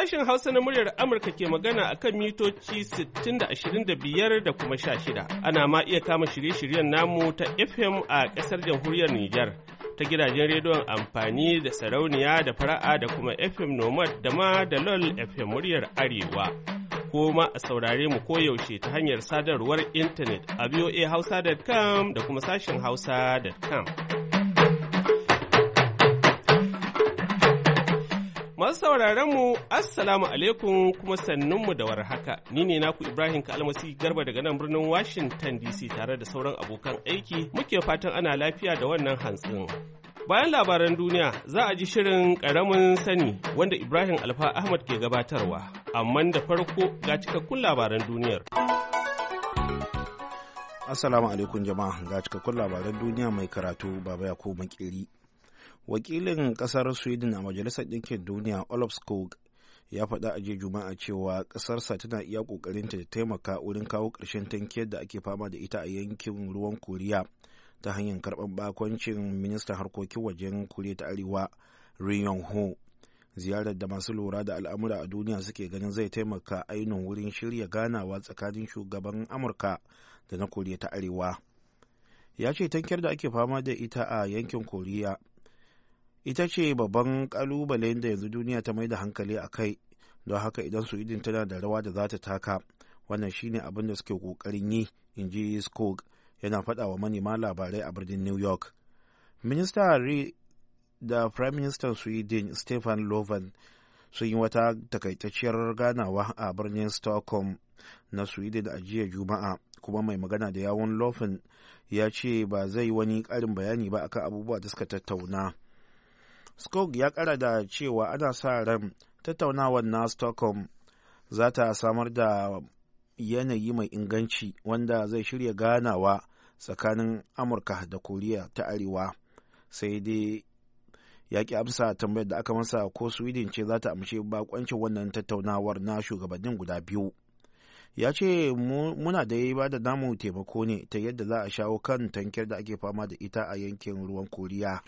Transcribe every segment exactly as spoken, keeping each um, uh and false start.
Sashen Hausa na muryar Amurka ke magana a kan mitoci sittin da ashirin da biyar da kuma sha shida. Ana ma iya kama shirye-shiryen namu ta F M a ƙasar jamhuriyar Nijar, ta gidajen rediyon amfani da sarauniya da fara'a da kuma F M Nomad da ma da LOL F M muryar Arewa. Ko ma a saurare mu koyaushe ta hanyar sadarwar intanet a v o a hausa dot com da kuma sashen hausa dot com. Masu sauraron mu Assalamu alaikum kuma sannunmu da warhaka. Ni ne naku Ibrahim Kalmasi Garba daga nan birnin Washington D C tare da sauran abokan aiki. Muke fatan ana lafiya da wannan hantsin. Bayan labaran duniya za a ji shirin ƙaramin sani wanda Ibrahim Alfa Ahmad ke gabatarwa. Amma da farko ga cikakkun labaran duniyar. Assalamu alaikum jama'a, ga cikakkun labaran duniya mai karatu Baba Yakubu Makeri. Wakilin kasar Sweden a Majalisar Ɗinkin Duniya Olof Skog ya faɗa a jiya Juma'a cewa ƙasarsa tana iya ƙoƙarinta da taimaka wurin kawo ƙarshen tankiyar da ake fama da ita a yankin ruwan Koriya ta hanyar karɓar bakoncin ministan harkokin wajen Koriya ta Arewa Ri Yong Ho, ziyarar da masu lura da al'amura a duniya suke ganin zai taimaka ainihin wurin shirya ganawa tsakanin shugaban Amurka da na Koriya ta Arewa. Ya ce tankiyar da ake fama da ita a yankin Koriya ita ce babban kalubalen da yanzu duniya ta mai da hankali a kai, don haka idan Sweden tana da rawa da za ta taka, wannan shine abin da suke kokarin yi, in ji Skog yana faɗa wa manema labarai a birnin New York. Minista Ri da Prime Minister Sweden Stefan Löfven sun yi wata takaitacciyar ganawa a birnin Stockholm na Sweden a jiya Juma'a, kuma mai magana da yawun Löfven ya ce ba zai wani ƙarin bayani ba akan abubuwa da suka tattauna. Skog ya kara da cewa ana sa ran tattaunawar na Stockholm za ta samar da yanayi mai inganci wanda zai shirya ganawa tsakanin Amurka da Koriya ta Arewa, sai dai ya ki amsa tambayar da aka masa ko Sweden ce za ta amshe bakoncin wannan tattaunawar na shugabannin guda biyu. Ya ce muna da yi ba da namu taimako ne ta yadda za a shawo kan tankiyar da ake fama da ita a yankin ruwan Koriya.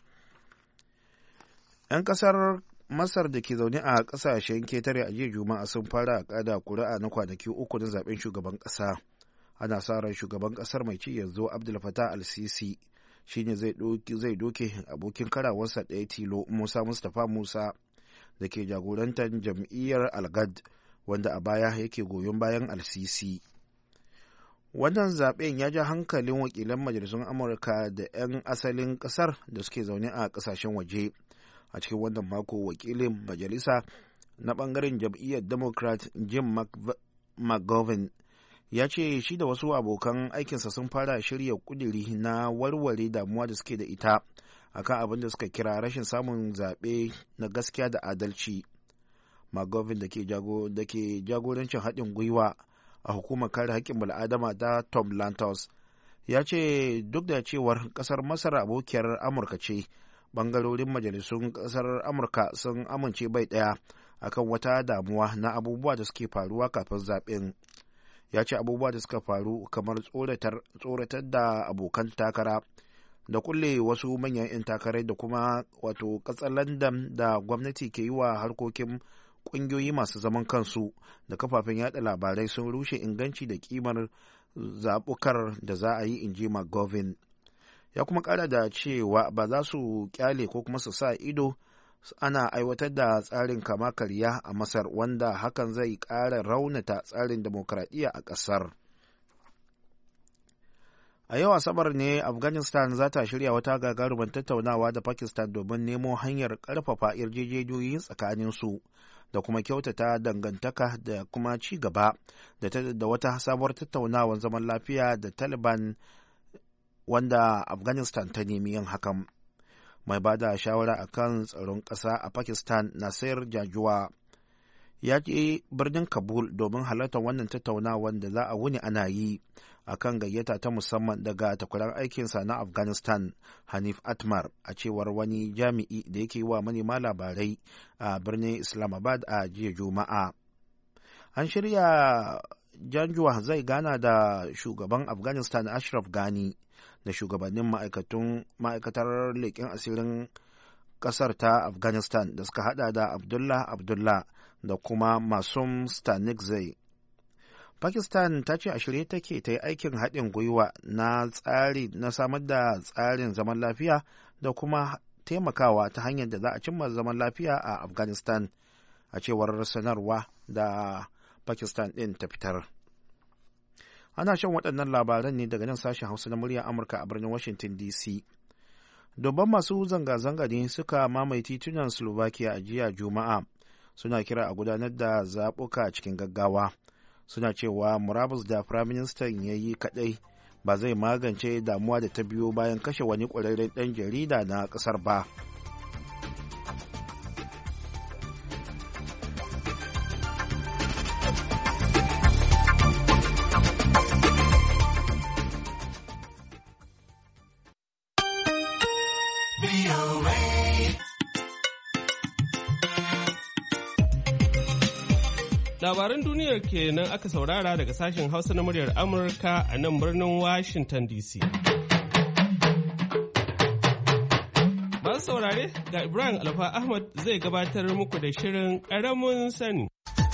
'Yan kasar Masar da ke zaune a kasashen ketare a jiya Juma'a sun fara kada kuri'a na kwanaki uku na zaben shugaban kasa. Ana sa ran shugaban kasar mai ci yanzu Abdul Fattah al-Sisi shine zai doke abokin karawarsa ɗaya tilo Musa Mustapha Musa da ke jagorantar jam'iyyar Al-Gad, wanda a baya yake goyon bayan al-Sisi. Wannan zaben ya ja hankalin wakilan majalisun Amurka da 'yan asalin kasar da suke zaune a kasashen waje. A cikin wannan mako wakilin majalisa na bangaren jam'iyyar Democrat Jim McGovern ya ce shi da wasu abokan aikinsa sun fara shirya kudiri na warware damuwa da suke da ita akan abin da suka kira rashin samun zaɓe na gaskiya da adalci. McGovern da ke jagorancin haɗin gwiwa a hukumar kare haƙƙin bal'adama ta Tom Lantos ya ce duk da cewar ƙasar Masar abokiyar Amurka ce, bangarorin majalisun ƙasar Amurka sun amince bai ɗaya akan wata damuwa na abubuwa da suke faruwa kafin zaɓen. Ya ce abubuwa da suka faru kamar tsoratar da abokan takara da kulle wasu manyan 'yan takarai da kuma wato katsalandan da gwamnati ke yi wa harkokin ƙungiyoyi masu zaman kansu da kafafen yada labarai sun rushe inganci da kimar zaɓukar da za a yi, in ji McGovern. Ya kuma ƙara da cewa ba za su kyale ko kuma su sa ido ana aiwatar da tsarin kama karya a Masar, wanda hakan zai ƙara raunata tsarin demokradiyya a ƙasar. A yau Asabar ne Afghanistan za ta shirya wata gagarumin tattaunawa da Pakistan domin nemo hanyar ƙarfafa yarjejeniyoyi tsakaninsu da kuma kyautata dangantaka da kuma ci gaba da wata sabuwar tattaunawar zaman lafiya da Taliban, wanda Afghanistan ta nemi yin hakan. Mai ba da shawara a kan tsaron ƙasa a Pakistan, Nasir Jajwa, ya je birnin Kabul domin halartar wannan tattaunawar da za a wuni ana yi a kan gayyata ta musamman daga takwarar aikinsa na Afghanistan, Hanif Atmar, a cewar wani jami'i da yake wa manema labarai a birnin Islamabad a jiya Juma'a. An shirya Jajwa zai gana da shugaban Afghanistan Ashraf Ghani da shugabannin ma'aikatar leƙen asirin ƙasar ta Afghanistan da suka hada da Abdullah Abdullah da kuma Masum Stanigzai. Pakistan ta ce a shirye take ta yi aikin haɗin gwiwa na tsari na samar da tsarin zaman lafiya da kuma taimakawa ta hanyar da za a cimma zaman lafiya a Afghanistan, a cewar sanarwa da Pakistan ɗin ta fitar. Ana shan waɗannan labaran ne daga nan sashen Hausa na muryar Amurka a birnin Washington D C. Dubban masu zanga-zanga ne suka mamaye titunan Slovakia a jiya Juma'a, suna kira a gudanar da zaɓuka cikin gaggawa. Suna cewa murabus da firaministan ya yi kaɗai ba zai magance damuwa da ta biyo bayan kashe wani ƙwararren ɗan jarida na ƙasar ba. Labaran duniyar kenan aka saurara daga sashen Hausa na muryar Amurka a nan birnin Washington D C. Masu saurare, ga Ibrahim Alfa Ahmad zai gabatar muku da shirin ƙaramin sani.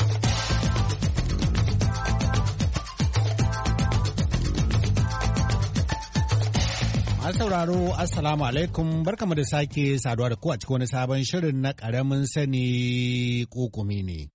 Masu sauraro, Assalamu alaikum, barkamu da sake saduwa da ku a cikin wani sabon shirin na ƙaramin sani ƙuƙumi ne.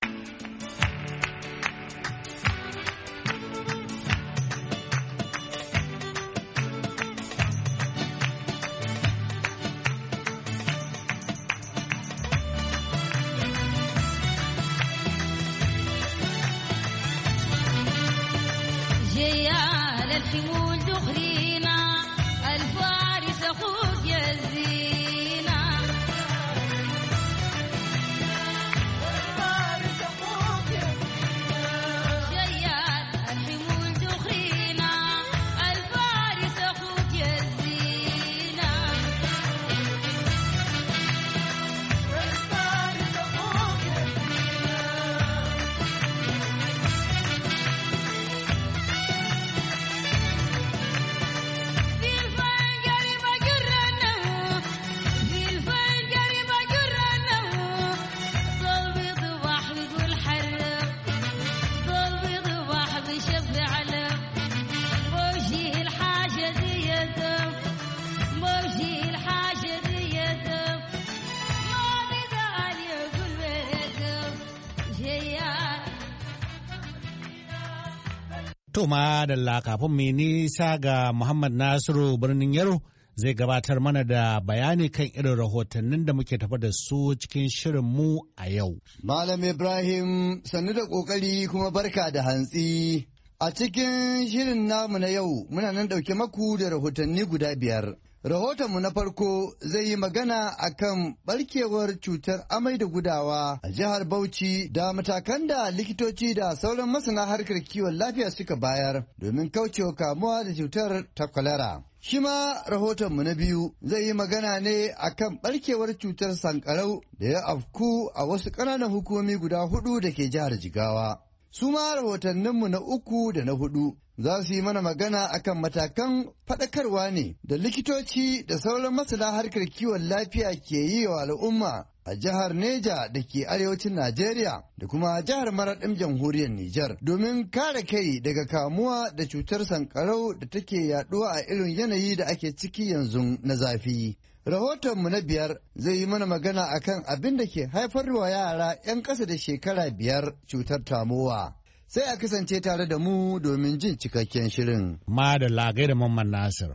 To ma da kafin mai nisa ga Muhammad Nasiru birnin Yaro zai gabatar mana da bayani kan irin rahotannin da muke tafa da su cikin shirin mu a yau. Malam Ibrahim sannu da ƙoƙari kuma barka da hantsi. A cikin shirin namu na yau muna nan ɗauke maku da rahotanni guda biyar. Rahotonmu na farko zai yi magana a kan ɓarkewar cutar amai da gudawa a jihar Bauchi da matakan da likitoci da sauran masana harkar kiwon lafiya suka bayar domin kaucewa kamuwa da cutar ta kwalara. Shi ma rahotonmu na biyu zai yi magana ne a kan ɓarkewar cutar sankarau da ya afku a wasu ƙananan hukumomi guda hudu da ke jihar Jigawa. Su ma rahotanninmu na uku da na hudu za su yi mana magana akan matakan faɗakarwa ne da likitoci da sauran masana harkar kiwon lafiya ke yi wa al'umma a jihar Neja da ke arewacin Najeriya da kuma jihar Maraɗin jamhuriyar Nijar domin kare kai daga kamuwa da cutar sankarau da take yaɗuwa a irin yanayi da ake ciki yanzu na zafi. Rahotonmu na biyar zai yi mana magana akan abin da ke haifar wa yara 'yan ƙasa da shekara biyar cutar tamowa. Sai a kasance tare da mu domin jin cikakken shirin. Ma da lagai da Mamman Nasir.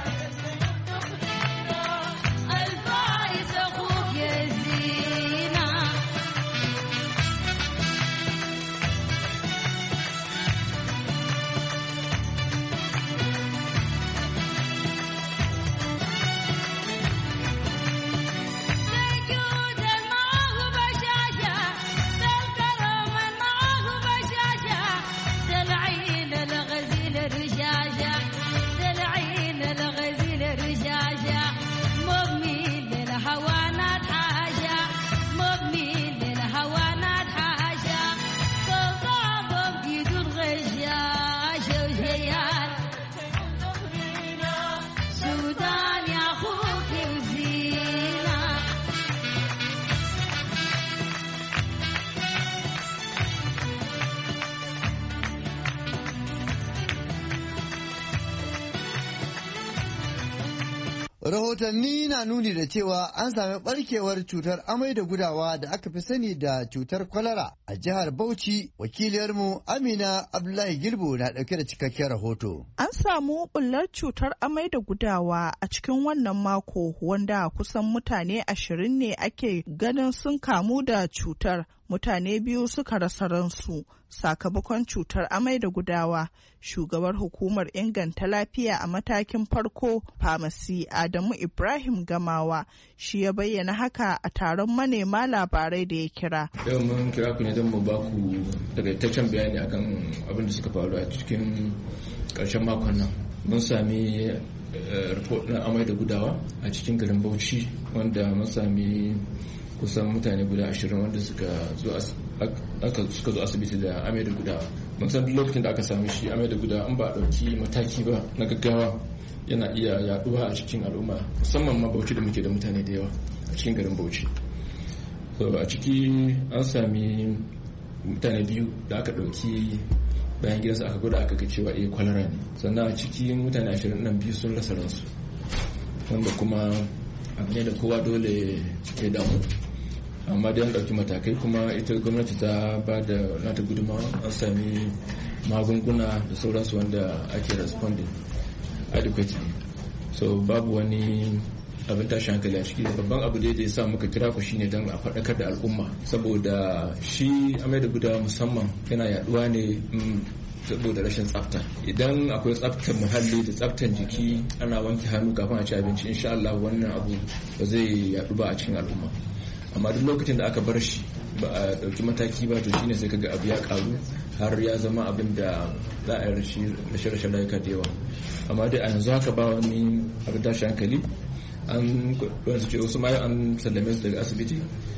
الفايز اخوك يا زينه Rahotanni na nuni da cewa an sami barkewar cutar amai da gudawa da aka fi sani da cutar kwalara a jihar Bauchi. Wakiliyarmu Amina Abdullahi Girbo na ɗauke da cikakken rahoto. An samu bullar cutar amai da gudawa a cikin wannan mako wanda kusan mutane ashirin ne ake ganin sun kamu da cutar. Mutane biyu suka rasa ransu sakamakon cutar amai da gudawa. Shugabar hukumar inganta lafiya a matakin farko famasi Adamu Ibrahim Gamawa shi ya bayyana haka a taron manema labarai da ya kira. Yau mun kira ku ne don mu ba ku takaitaccen bayani akan abin da suka faru a cikin ƙarshen makon nan. Mun sami report na amai da gudawa a cikin garin Bauchi wanda mun sami kusan mutane guda ashirin wanda suka zo suka zo asibiti da amai da gudawa. Mun san duk lokacin da aka sami shi amai da gudawa an ba a ɗauki mataki ba na gaggawa yana iya yaduwa a cikin al'umma, musamman ma Bauchi da muke da mutane da yawa a cikin garin Bauchi. So a ciki an sami mutane biyu da aka ɗauki bayan gidansu aka gwada aka ga cewa eh kwalara ne. Sannan a cikin mutane ashirin nan biyu sun rasa ransu, wanda kuma abu ne da kowa dole ya damu. Amma dai an ɗauki matakai kuma ita gwamnati ta ba da nata gudunmawa, an sami magunguna da sauransu wanda ake responding adequately. So babu wani abin tashi hankali a ciki. Babban abu da ya sa muka kira ku shine don a faɗakar da al'umma, saboda shi amai da gudawa musamman yana yaduwa ne saboda rashin tsafta. Idan akwai tsaftar muhalli da tsaftar jiki, ana wanke hannu kafin a ci abinci, insha Allah wannan abu ba zai yadu ba a cikin al'umma. Amma duk lokacin da aka bar shi ba a dauki mataki ba, to shine sai kaga abu ya karu har ya zama abin da za a yi rashe-rashe rayuka da yawa. Amma dai a yanzu haka ba wani abin tashi hankali. An kwanci ce wasu ma an sallame su daga asibiti,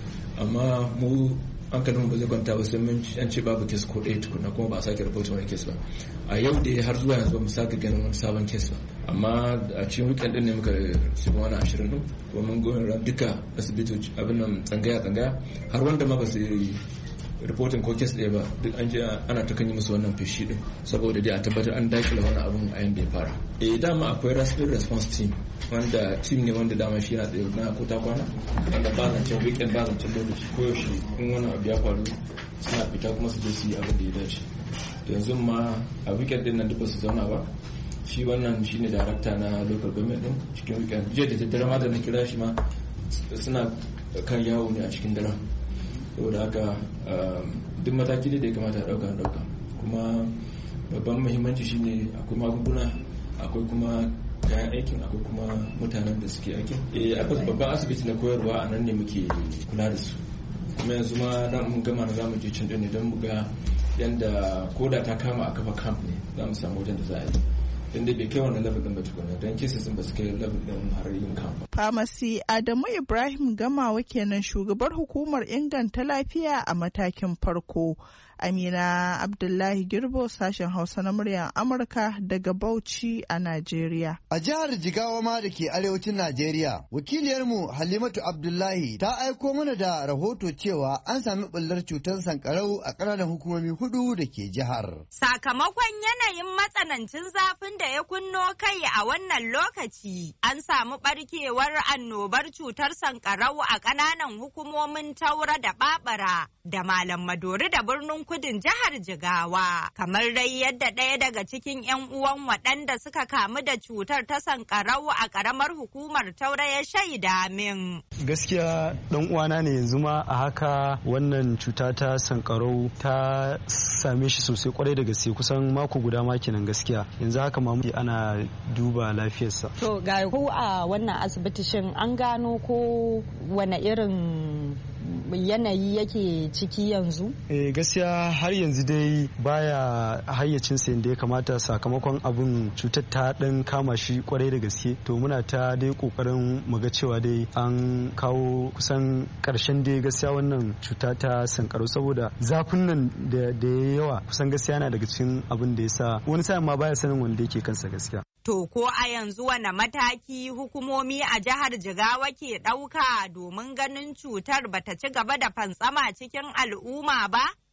amma mu hankalin ba zai kwanta ba sai mun an ce babu kes ko ɗaya tukuna, kuma ba a sake rahoton wani kes ba. A yau da har zuwa yanzu ba mu sake ganin wani sabon kes ba, amma a cikin weekend din ne muka shiga wani ashirin din, kuma mun goyon duka asibitoci abin nan tsangaya tsangaya har wanda ma ba su reporting ko kes ɗaya ba, duk an je ana ta kan yi musu wannan feshi din saboda dai a tabbatar an dakile wani abun a yanda ya fara. Eh dama akwai rapid response team wanda team ne wanda dama shi yana tsaye na ko ta kwana, wanda ba zancen weekend ba zancen lokaci ko yaushe in wani abu ya faru suna fita kuma su je su yi abin da ya dace. Yanzu ma a weekend din nan duk ba su zauna ba. Shi wannan shine darakta na local government din cikin weekend. Jiya da daddare ma da na kira shi ma suna kan yawo ne a cikin daren. Saboda haka duk mataki da ya kamata a dauka dauka, kuma babban muhimmanci shine akwai magunguna, akwai kuma kayan aikin, akwai kuma mutanen da suke aikin. Eh akwai babban asibiti na koyarwa a nan ne muke kula da su, kuma yanzu ma dan mun gama na zamu je can ne don mu ga yanda koda ta kama a kafa camp ne za mu samu wajen da za a yi. Inda bai kai wannan level din ba tukuna, don cases ba su kai level din har yin camp. Famasi Adamu Ibrahim Gamawa kenan shugabar hukumar inganta lafiya a matakin farko. Amina Abdullahi Girbo, sashen Hausa na muryar Amurka daga Bauchi a Najeriya. A jihar Jigawa ma da ke arewacin Najeriya, wakiliyarmu Halimatu Abdullahi ta aiko mana da rahoto cewa an sami bullar cutar sankarau a ƙananan hukumomi hudu da ke jihar. Sakamakon yanayin matsanancin zafin da ya kunno kai a wannan lokaci, an samu barkewar annobar cutar sankarau a ƙananan hukumomin Taura da Babara da Malam Madori da birnin kudin jihar Jigawa, kamar dai yadda ɗaya daga cikin 'yan uwan waɗanda suka kamu da cutar ta sankarau a ƙaramar hukumar Taura ya shaida min. Gaskiya ɗan uwana ne yanzu ma a haka wannan cuta ta sankarau ta same shi sosai kwarai da gaske, kusan mako guda ma kenan gaskiya. Yanzu haka ma ana duba lafiyarsa. To ga ko a wannan asibiti shin an gano ko wane irin yanayi yake ciki yanzu? Eh gaskiya har yanzu dai baya hayyacinsa yadda ya kamata, sakamakon abin cutar ta dan kama shi kwarai da gaske. To muna ta dai kokarin mu ga cewa dai an kawo kusan karshen dai gaskiya wannan cuta ta sankarau, saboda zafin nan da ya yawa kusan gaskiya yana daga cikin abin da ya sa wani sa'in ma baya sanin wanda yake kansa gaskiya. To ko a yanzu wane mataki hukumomi a jihar Jigawa ke ɗauka domin ganin cutar bata ci gaba da fantsama cikin al'umma ba?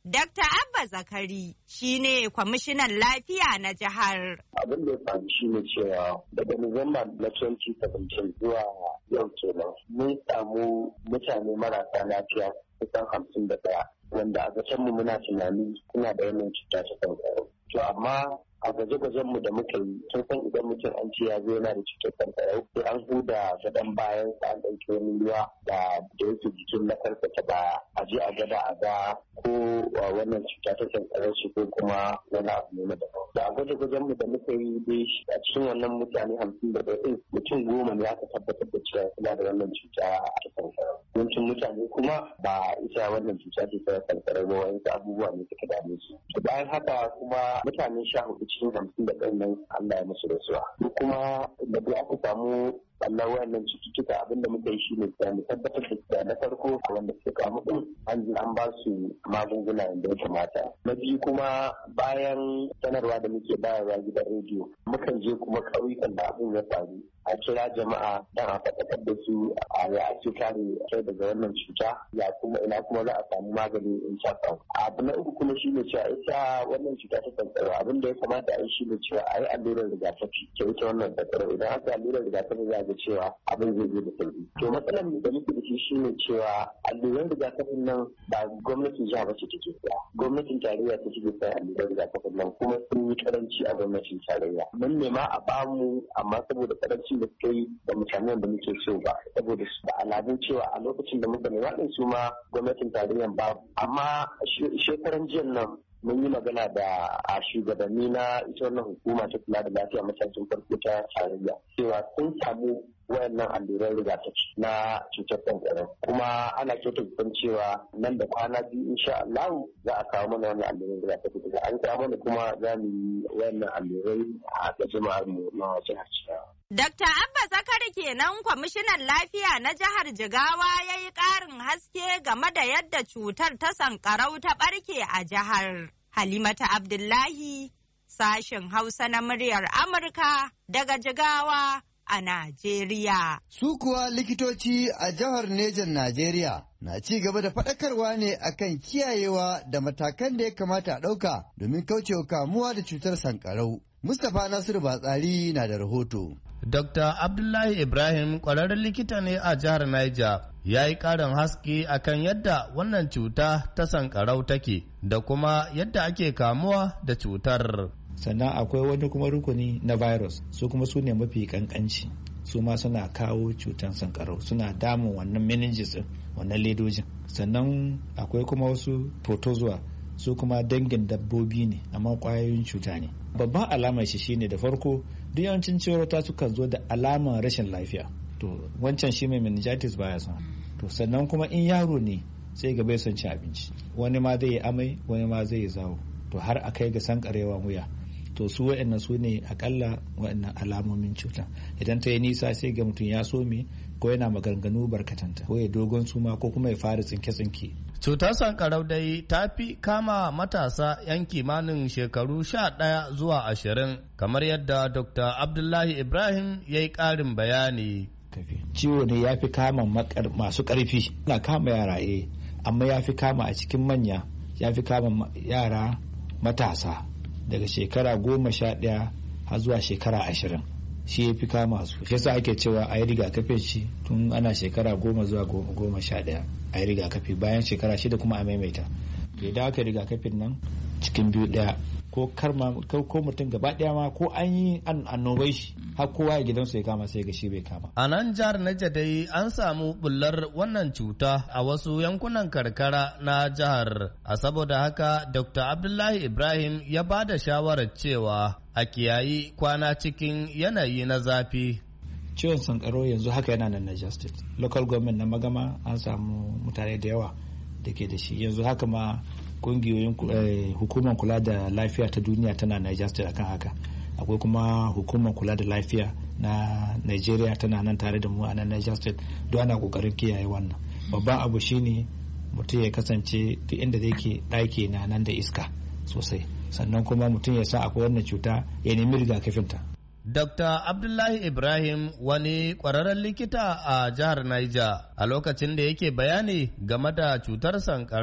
Dakta Abba Zakari shi ne kwamishinan lafiya na jihar. Abin da ya faru shi ne cewa daga Nuwamba na twenty seventeen zuwa yau kenan mun samu mutane marasa lafiya kusan hamsin da ɗaya wanda a gasar mu muna tunani suna da wannan cuta ta kankara. To amma a gwaje-gwajen mu da muka yi sun san idan mutum an ce ya zo yana da cutar kankara sai an huda gadon bayan sa an ɗauki wani ruwa da da yake jikin na kansa ta baya a je a gada a ga ko wannan cuta ta kankara shi ko kuma wani abu ne na daban. Da a gwaje-gwajen mu da muka yi dai a cikin wannan mutane hamsin da ɗaya mutum goma ne aka tabbatar da cewa suna da wannan cuta ta kankara. Yawancin mutane kuma ba ita wannan cuta ce ta kankara ba wani abubuwa ne suka dame su. Bayan haka kuma mutane sha hudu cikin hamsin da ɗan nan Allah ya musu rasuwa. Kuma da dai aka samu Allah wayannan cututtuka abinda muka yi shi ne mu tabbatar da na farko wanda suka kamu din an ji an ba su magunguna da ya kamata. Na biyu kuma bayan sanarwa da muke bayarwa gidan rediyo mukan je kuma ƙauyukan da abin ya faru a kira jama'a dan a faɗakar da su a ya ake kare kai daga wannan cuta ya kuma ina kuma za a samu magani in sha abu na uku kuma shine cewa ita wannan cuta ta kankara abin da ya kamata a yi shine cewa a yi allurar rigakafi ta ita wannan kankara idan aka allurar rigakafi za ga cewa abin zai zo da sauki to matsalar da muke da shi shine cewa alluran rigakafin nan ba gwamnatin jiha ba ce take siya gwamnatin tarayya ta take siya alluran rigakafin nan kuma sun yi karanci a gwamnatin tarayya mun nema a bamu amma saboda karanci da suka yi da mutanen da muke so ba saboda da alamun cewa a lokacin da muka nema din su ma gwamnatin tarayyan babu amma shekaran jiya nan mun yi magana da a shugabanni na ita wannan hukuma ta kula da lafiya matakin farko ta tarayya cewa sun samu wayannan alluran rigakafi na cutar kankara kuma ana kyautata cewa nan da kwana biyu insha Allah za a kawo mana wannan alluran rigakafi daga an kawo mana kuma za mu yi wayannan allurai a ga jama'ar mu na jihar Jigawa. Dakta Abba Zakari kenan kwamishinan lafiya na jihar Jigawa ya yi ƙarin haske game da yadda cutar ta sankarau ta ɓarke a jihar. Halimata Abdullahi, sashen Hausa na muryar Amurka daga Jigawa a Najeriya. Su kuwa likitoci a jihar Nejan Najeriya na ci gaba da faɗakarwa ne akan kiyayewa da matakan da ya kamata a ɗauka domin kaucewa kamuwa da cutar sankarau. Mustapha Nasiru Batsari na da rahoto. Dokta Abdullahi Ibrahim ƙwararren likita ne a jihar Niger ya yi ƙarin haske akan yadda wannan cuta ta sankarau take da kuma yadda ake kamuwa da cutar. Sannan akwai wani kuma rukuni na virus su kuma su ne mafi kankanci su ma suna kawo cutar sankarau suna damun wannan meninges wannan ledojin. Sannan akwai kuma wasu protozoa su kuma dangin dabbobi ne amma kwayoyin cuta ne. Babban alamar shi shine da farko duk yawancin ciwon sukan zo da alamar rashin lafiya. To wancan shi mai meningitis baya son. To sannan kuma in yaro ne sai ga bai son ci abinci. Wani ma zai yi amai, wani ma zai yi zawo. To har a kai ga sankarewan wuya. To su waɗannan su ne akalla waɗannan alamomin cuta. Idan ta yi nisa sai ga mutum ya some ko yana maganganu barkatanta ko ya dogon suma ko kuma ya fara tsinke-tsinke. Cutar sankarau dai ta fi kama matasa 'yan kimanin shekaru sha ɗaya zuwa ashirin kamar yadda Dokta Abdullahi Ibrahim ya yi ƙarin bayani. Ciwo ne ya fi kama masu ƙarfi na kama yara eh amma ya fi kama a cikin manya ya fi kama yara matasa daga shekara goma sha ɗaya har zuwa shekara ashirin shi ya fi kama su. Shi yasa ake cewa a yi rigakafin shi tun ana shekara goma zuwa goma sha ɗaya a yi rigakafi bayan shekara shida kuma a maimaita. To idan aka rigakafin nan cikin biyu ɗaya ko karma ko mutum gaba ɗaya ma ko an yi annobai shi har kowa ya gidansu ya kama sai ga shi bai kama. A nan jihar Niger dai an samu bullar wannan cuta a wasu yankunan karkara na jihar. A saboda haka Dokta Abdullahi Ibrahim ya ba da shawarar cewa a kiyayi kwana cikin yanayi na zafi. Ciwon sankaro yanzu haka yana nan Niger State. Local government na Magama an samu mutane da yawa da ke da shi. Yanzu haka ma kungiyoyin hukumar kula da lafiya ta duniya tana Niger State akan haka. Akwai kuma hukumar kula da lafiya na Nigeria tana nan tare da mu a nan Niger State don ana kokarin kiyaye wannan. Babban abu shine mutum ya kasance duk inda zai ke ɗaki na nan da iska sosai. Sannan kuma mutum ya sa akwai wannan cuta ya nemi rigakafinta. Dokta Abdullahi Ibrahim wani ƙwararren likita a jihar Niger a lokacin da yake bayani game da cutar sankarau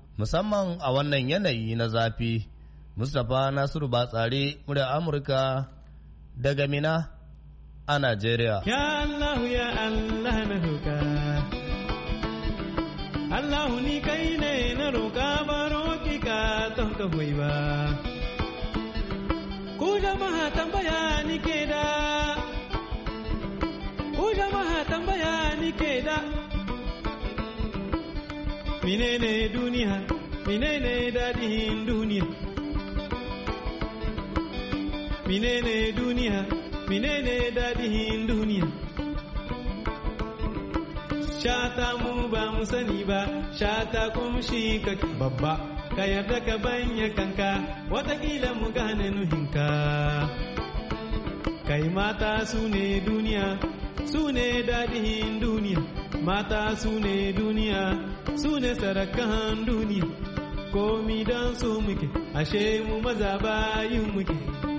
musamman a wannan yanayi na zafi. Mustapha Nasiru Batsari, murya Amurka daga Mina a Najeriya. Ya Allah ya Allah na roƙa, Allah ni kai ne na roƙa baro ki ka ton ka hoyi ba. Ku jama'a tambaya ni ke da, ku jama'a tambaya ni ke da. Menene duniya, menene daɗin duniya. Menene duniya, menene daɗin duniya. Shata mu ba mu sani ba, shata kuma shi kake babba. Ka yarda ka banya kanka, watakila mu gane nuhinka. Kai mata su ne duniya, su ne daɗin duniya. Mata su ne duniya, su ne sarakan duniya. Komi don su muke, ashe mu maza bayin muke.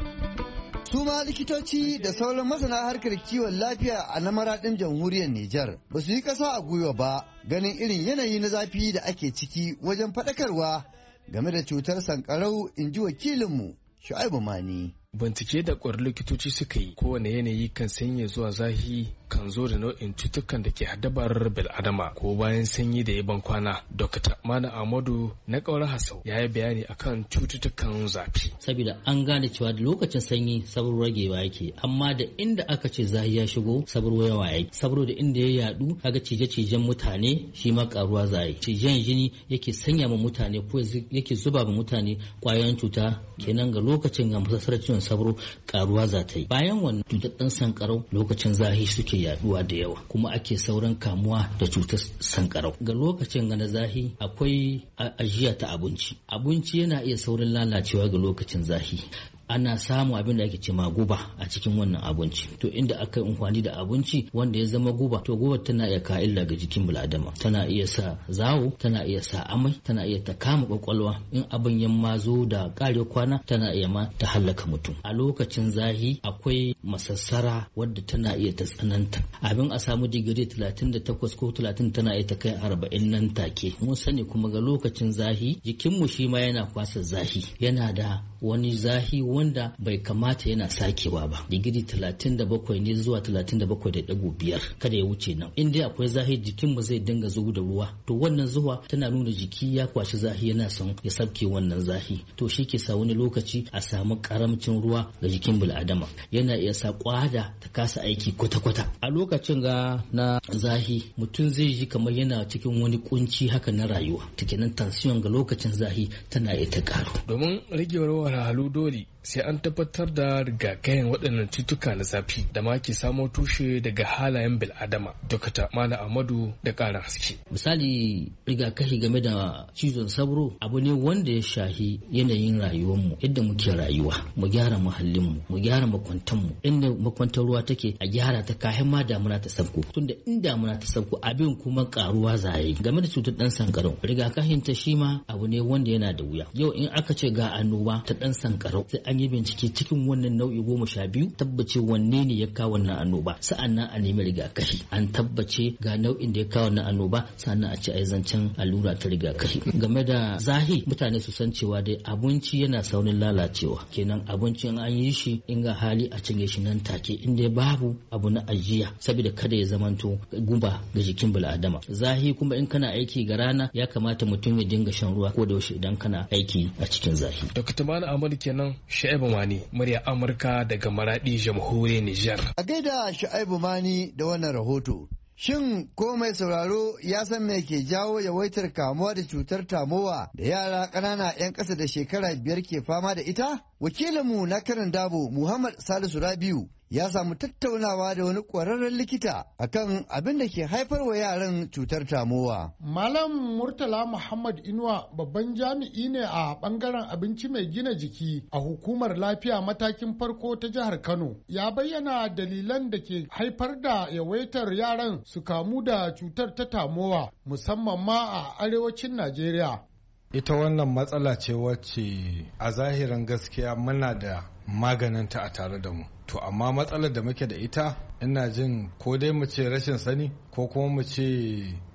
Su ma likitoci da sauran masana harkar kiwon lafiya a na maraɗin jamhuriyar Nijar ba su yi ƙasa a gwiwa ba ganin irin yanayi na zafi da ake ciki wajen faɗakarwa game da cutar sankarau, in ji wakilinmu Shu'aibu Mani. Bincike da ƙwar likitoci suka yi kowane yanayi kan sanya zuwa zahi kan zo da nau'in cutukan da ke haddabar bil'adama ko bayan sanyi da yaban kwana. Dokta Mana Amadu na ƙaurar Hasau ya yi bayani akan cututtukan zafi. Saboda an gane cewa da lokacin sanyi sabro ragewa yake, amma da inda aka ce zahi ya shigo sabro yawa yake. Sabro da inda ya yadu kaga cije-cijen mutane shi ma karuwa zai. Cijen jini yake sanya ma mutane ko yake zuba ma mutane ƙwayoyin cuta, kenan ga lokacin ga masassarar ciwon sabro karuwa za ta yi. Bayan wannan cutar ɗan sankarau lokacin zahi suke yaduwa da yawa, kuma ake sauran kamuwa da cutar sankarau. Ga lokacin ga na zahi akwai ajiya ta abinci. Abinci yana iya saurin lalacewa ga lokacin zahi. Ana samu abin da ake ce ma guba a cikin wannan abinci. To inda aka yi amfani da abinci wanda ya zama guba, to guba tana iya ka illa ga jikin bil'adama. Tana iya sa zawo, tana iya sa amai, tana iya ta kama kwakwalwa. In abin ya ma zo da kare kwana tana iya ma ta hallaka mutum. A lokacin zahi akwai masassara wadda tana iya ta tsananta. Abin a samu digiri talatin da takwas ko talatin tana iya ta kai arba'in nan take. Mun sani kuma ga lokacin zahi jikinmu shi ma yana kwasa zahi. Yana da wani zahi wanda bai kamata yana sakewa ba. Digiri talatin da bakwai ne zuwa talatin da bakwai da ɗigo biyar, kada ya wuce nan. In dai akwai zahi jikin mu zai dinga zuwa da ruwa, to wannan zuwa tana nuna jiki ya kwashi zahi, yana son ya sabke wannan zahi. To shi ke sa wani lokaci a samu karamcin ruwa ga jikin bil'adama, yana iya sa kwada ta kasa aiki kwata-kwata. A lokacin ga na zahi mutum zai ji kamar yana cikin wani kunci haka na rayuwa. Tukinan tension ga lokacin zahi tana iya ta karu. Domin ragewar wahalhalu dole sai an tabbatar da rigakafin waɗannan cutuka na zafi da ma ke samo tushe daga halayen bil'adama. Dokta Malam Ahmadu da ƙarin haske. Misali rigakafi game da cizon sauro abu ne wanda ya shahi yanayin rayuwarmu, yadda muke rayuwa, mu gyara muhallinmu, mu gyara makwantanmu, inda makwantar ruwa take a gyara ta kayan ma damuna ta sabko. Tunda in damuna ta sabko abin kuma karuwa zai. Game da cutar ɗan sankarau rigakafin ta shi ma abu ne wanda yana da wuya. Yau in aka ce ga annoba ta ɗan sankarau sai an yi bincike cikin wannan nau'i goma sha biyu tabbace wanne ne ya kawo wannan annoba, sa'annan a nemi rigakafi. An tabbace ga nau'in da ya kawo wannan annoba, sannan a ci ai zancen allura ta rigakafi. Game da zahi mutane su san cewa dai abinci yana saurin lalacewa, kenan abincin an yi shi in ga hali a cinye shi nan take, in dai babu abu na ajiya saboda kada ya zamanto guba ga jikin bil'adama. Zahi kuma in kana aiki ga rana ya kamata mutum ya dinga shan ruwa ko da yaushe idan kana aiki a cikin zahi. Dokta Malam Ahmadu kenan. Shu'aibu Mani, murya Amurka daga Maradi, jamhuriyar Nijar. A gaida Shu'aibu Mani da wannan rahoto. Shin ko mai sauraro ya san me ke jawo yawaitar kamuwa da cutar tamowa da yara ƙanana 'yan ƙasa da shekara biyar ke fama da ita? Wakilinmu na karin dabo Muhammad Salisu Rabiu ya samu tattaunawa da wani ƙwararren likita akan abin da ke haifar wa yaran cutar tamowa. Malam Murtala Muhammad Inuwa babban jami'i ne a ɓangaren abinci mai gina jiki a hukumar lafiya matakin farko ta jihar Kano. Ya bayyana dalilan da ke haifar da yawaitar yaran su kamu da cutar ta tamowa musamman ma a arewacin Najeriya. Ita wannan matsala ce wacce a zahirin gaskiya muna da maganinta a tare da mu. To amma matsalar da muke da ita ina jin ko dai mu ce rashin sani ko kuma mu ce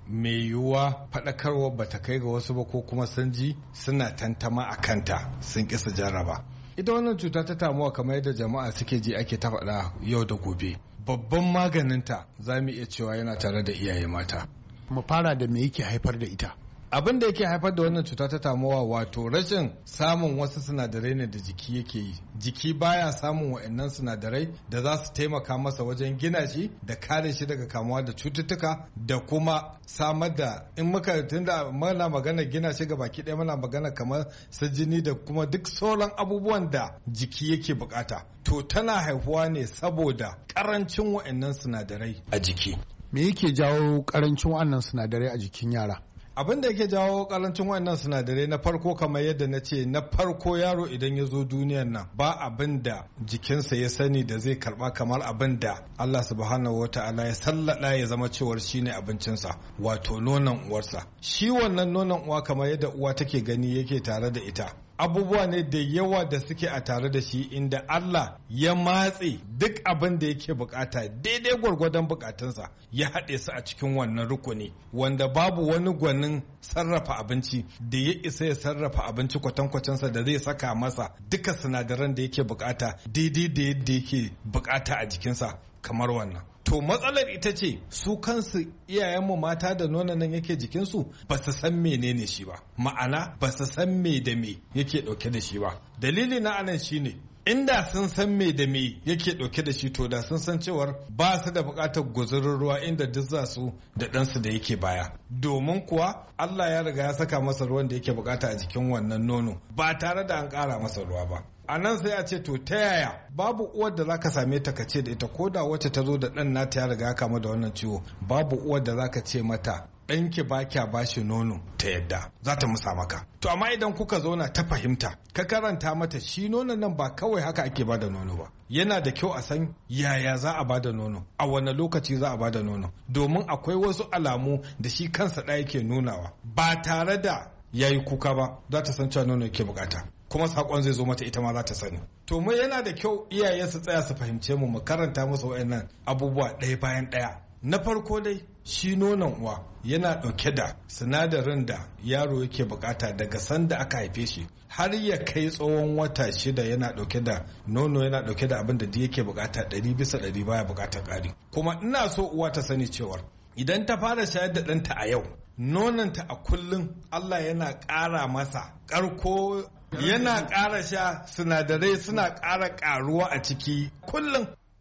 mai yiwuwa faɗakarwa ba ta kai ga wasu ba ko kuma sun ji suna tantama a kanta sun ƙi su jarraba. Ita wannan cuta ta tamuwa kamar yadda jama'a suke ji ake ta faɗa yau da gobe. Babban maganinta za mu iya cewa yana tare da iyaye mata. Mu fara da me yake haifar da ita. Abin da yake haifar da wannan cuta ta tamuwa wato rashin samun wasu sinadarai ne da jiki yake yi. Jiki baya samun wa'annan sinadarai da za su taimaka masa wajen gina shi da kare shi daga kamuwa da cututtuka da kuma samar da in muka tunda muna magana gina shi baki ɗaya muna magana kamar su jini da kuma duk sauran abubuwan da jiki yake bukata. To tana haihuwa ne saboda karancin wa'annan sinadarai a jiki. Me yake jawo karancin wa'annan sinadarai a jikin yara? Abin da yake jawo karancin wannan sinadarai na farko kamar yadda na ce na farko yaro idan ya zo duniyan nan ba abin da jikinsa ya sani da zai karba kamar abin da Allah subhanahu wata'ala ya sallada ya zama cewar shine abincinsa wato nonon uwarsa. Shi wannan nonon uwa kamar yadda uwa take gani yake tare da ita. Abubuwa ne da yawa da suke a tare da shi inda Allah ya matse duk abin da yake bukata daidai gwargwadon bukatunsa ya haɗe su a cikin wannan rukuni wanda babu wani gwanin sarrafa abinci da ya isa ya sarrafa abinci kwatankwacinsa da zai saka masa duka sinadaran da yake bukata daidai da yadda yake bukata a jikinsa kamar wannan. To matsalar ita ce su kansu iyayenmu mata da nonon nan yake jikinsu ba su san menene shi ba, ma'ana ba su san me da me yake ɗauke da shi ba. Dalili na anan shine inda sun san me da me yake ɗauke da shi to da sun san cewar ba su da buƙatar guzurin ruwa inda duk za su da ɗansu da yake baya. Domin kuwa Allah ya riga ya saka masa ruwan da yake buƙata a jikin wannan nono ba tare da an ƙara masa ruwa ba. A nan sai a ce to ta yaya babu uwar da zaka same ta ka ce da ita ko da wacce ta zo da ɗan nata ya riga ya kama da wannan ciwo babu uwar da zaka ce mata ɗanki ba kya ba shi nono ta yadda za ta musa maka. To amma idan kuka zauna ta fahimta ka karanta mata shi nonon nan ba kawai haka ake ba da nono ba. Yana da kyau a san yaya za a ba da nono a wane lokaci za a ba da nono domin akwai wasu alamu da shi kansa ɗaya yake nunawa ba tare da ya yi kuka ba za ta san cewa nono yake bukata. Kuma sakon zai zo mata ita ma za ta sani. To mu yana da kyau iyaye su tsaya su fahimce mu mu karanta musu wayannan abubuwa ɗaya bayan ɗaya. Na farko dai shi nonon uwa yana ɗauke da sinadarin da yaro yake bukata daga sanda aka haife shi har ya kai tsawon wata shida yana ɗauke da nono yana ɗauke da abin da yake bukata ɗari bisa ɗari baya bukatar ƙari. Kuma ina so uwa ta sani cewar idan ta fara shayar da ɗanta a yau nononta a kullum Allah yana ƙara masa ƙarko yana ƙara sha sinadarai suna ƙara ƙaruwa a ciki kullum.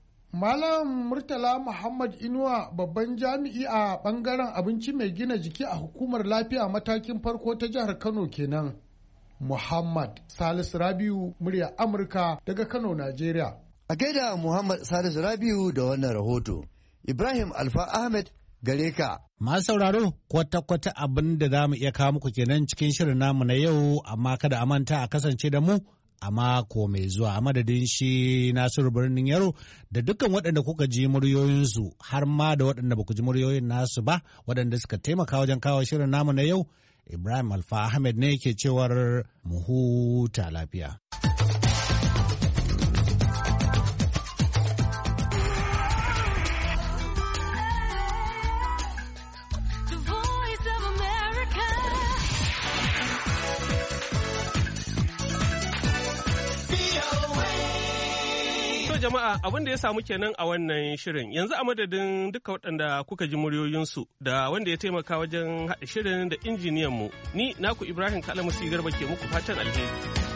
Malam Murtala Muhammad Inuwa babban jami'i a ɓangaren abinci mai gina jiki a hukumar lafiya matakin farko ta jihar Kano kenan. Muhammad Salisu Rabiu murya Amurka daga Kano, Najeriya. A gaida Muhammad Salisu Rabiu da wannan rahoto. Ibrahim Alfa Ahmed gare ka. Masu sauraro kwata-kwata abin da za mu iya kawo muku kenan cikin shirin namu na yau amma kada a manta a kasance da mu a mako mai zuwa a madadin shi Nasiru Birnin Yaro da dukkan waɗanda kuka ji muryoyinsu har ma da waɗanda ba ku ji muryoyin nasu ba waɗanda suka taimaka wajen kawo shirin namu na yau. Ibrahim Alfa Ahmed ne ke cewar mu huta lafiya. jama'a abin da ya samu kenan a wannan shirin yanzu a madadin duka waɗanda kuka ji muryoyinsu da wanda ya taimaka wajen haɗa shirin da injiniyanmu ni naku Ibrahim Kalamusi Garba ke muku fatan alheri.